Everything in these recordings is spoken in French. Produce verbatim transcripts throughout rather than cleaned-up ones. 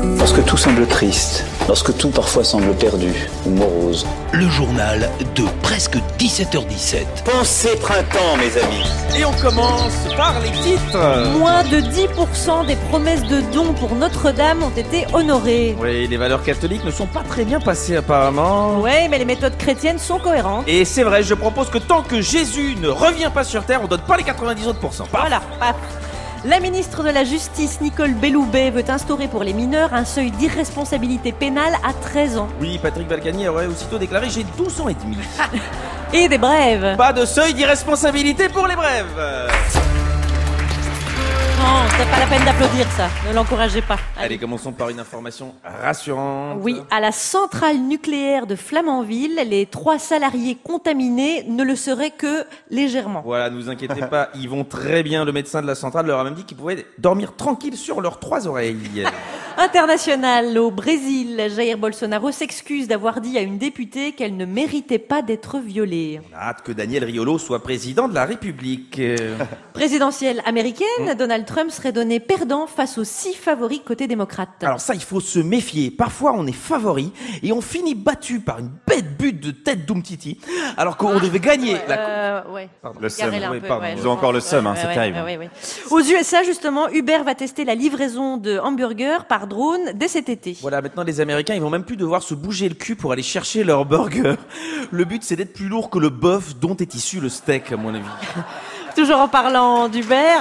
Lorsque tout semble triste, lorsque tout parfois semble perdu ou morose. Le journal de presque dix-sept heures dix-sept. Pensez printemps, mes amis. Et on commence par les titres. Moins de dix pour cent des promesses de dons pour Notre-Dame ont été honorées. Oui, les valeurs catholiques ne sont pas très bien passées apparemment. Oui, mais les méthodes chrétiennes sont cohérentes. Et c'est vrai, je propose que tant que Jésus ne revient pas sur terre, on donne pas les quatre-vingt-dix autres pourcents. Paf. Voilà, paf. La ministre de la Justice, Nicole Belloubet, veut instaurer pour les mineurs un seuil d'irresponsabilité pénale à treize ans. Oui, Patrick Balkany aurait aussitôt déclaré « j'ai douze ans et demi ». Et des brèves. Pas de seuil d'irresponsabilité pour les brèves. Non, c'est pas la peine d'applaudir ça, ne l'encouragez pas. Allez. Allez, commençons par une information rassurante. Oui, à la centrale nucléaire de Flamanville, les trois salariés contaminés ne le seraient que légèrement. Voilà, ne vous inquiétez pas, ils vont très bien. Le médecin de la centrale leur a même dit qu'ils pouvaient dormir tranquilles sur leurs trois oreilles. International, au Brésil, Jair Bolsonaro s'excuse d'avoir dit à une députée qu'elle ne méritait pas d'être violée. On a hâte que Daniel Riolo soit président de la République. Présidentielle américaine, mmh. Donald Trump serait donné perdant face aux six favoris côté démocrate. Alors ça, il faut se méfier. Parfois, on est favori et on finit battu par une bête butte de tête d'Umtiti, alors qu'on ah, devait gagner. Ouais, la... euh, ouais. Pardon. Le seum. Oui, pardon. Ouais, Ils ont encore le seum, hein, ouais, c'est ouais, terrible. Ouais, ouais, ouais. Aux U S A, justement, Uber va tester la livraison de hamburgers par drone dès cet été. Voilà, maintenant les Américains, ils vont même plus devoir se bouger le cul pour aller chercher leur burger. Le but, c'est d'être plus lourd que le bœuf dont est issu le steak, à mon avis. Toujours en parlant d'Uber...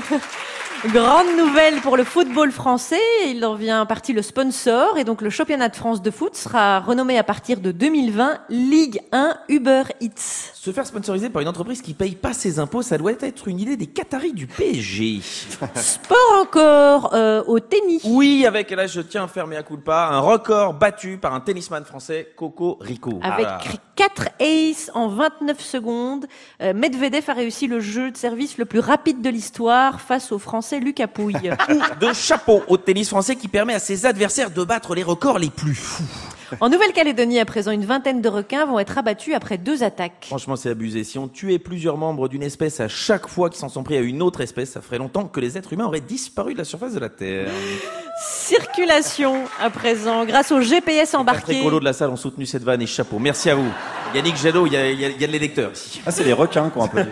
Grande nouvelle pour le football français, il en vient partie le sponsor et donc le championnat de France de foot sera renommé à partir de deux mille vingt Ligue un Uber Eats. Se faire sponsoriser par une entreprise qui paye pas ses impôts, ça doit être une idée des Qataris du P S G. Sport encore, euh, au tennis. Oui, avec, là je tiens à faire mea culpa, un record battu par un tennisman français, Coco Rico. Avec ah quatre aces en vingt-neuf secondes, euh, Medvedev a réussi le jeu de service le plus rapide de l'histoire face au Français Lucas Pouille. De chapeau au tennis français qui permet à ses adversaires de battre les records les plus fous. En Nouvelle-Calédonie, à présent, une vingtaine de requins vont être abattus après deux attaques. Franchement, c'est abusé. Si on tuait plusieurs membres d'une espèce à chaque fois qu'ils s'en sont pris à une autre espèce, ça ferait longtemps que les êtres humains auraient disparu de la surface de la Terre. Circulation, à présent, grâce au G P S embarqué. Les écolos de la salle ont soutenu cette vanne et chapeau. Merci à vous. Yannick Jadot, il y a, il y a, il y a de l'électeur ici. Ah, c'est les requins qui ont applaudi.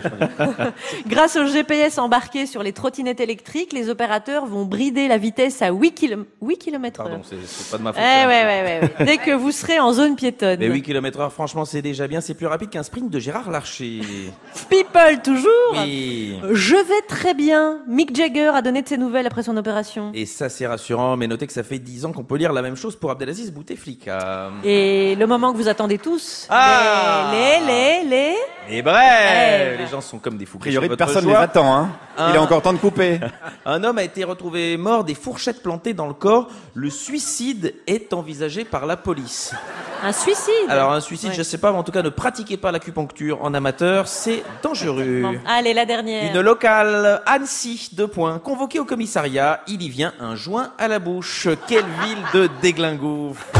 Grâce au G P S embarqué sur les trottinettes électriques, les opérateurs vont brider la vitesse à huit kilomètres heure. Pardon, c'est, c'est pas de ma faute. Eh, ouais, ouais, ouais, ouais. Dès que vous serez en zone piétonne. Mais huit kilomètres heure, franchement, c'est déjà bien. C'est plus rapide qu'un sprint de Gérard Larcher. People, toujours. Oui. Je vais très bien. Mick Jagger a donné de ses nouvelles après son opération. Et ça, c'est rassurant. Mais notez que ça fait dix ans qu'on peut lire la même chose pour Abdelaziz Bouteflika. Et le moment que vous attendez tous. Ah Les, les, les, les... Et bref, les gens sont comme des fous. A priori, personne ne les attend, hein. Un... Il a encore temps de couper. Un homme a été retrouvé mort, des fourchettes plantées dans le corps. Le suicide est envisagé par la police. Un suicide? Alors, un suicide, ouais. Je sais pas, mais en tout cas, ne pratiquez pas l'acupuncture en amateur, c'est dangereux. Bon, allez, la dernière. Une locale, Annecy, deux points, convoquée au commissariat, il y vient un joint à la bouche. Quelle ville de déglingouf.